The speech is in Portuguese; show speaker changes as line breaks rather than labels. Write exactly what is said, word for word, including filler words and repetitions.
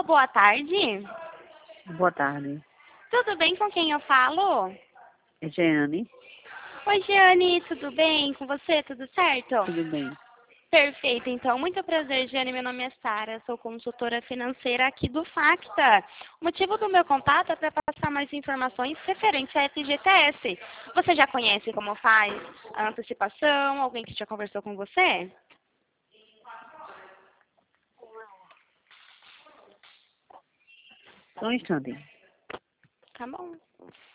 Alô, boa tarde.
Boa tarde.
Tudo bem com quem eu falo?
É Jeane.
Oi, Jeane, tudo bem com você? Tudo certo?
Tudo bem.
Perfeito, então. Muito prazer, Jeane. Meu nome é Sara, sou consultora financeira aqui do Facta. O motivo do meu contato é para passar mais informações referentes à F G T S. Você já conhece como faz a antecipação? Alguém que já conversou com você?
Só um instante.
Tá bom.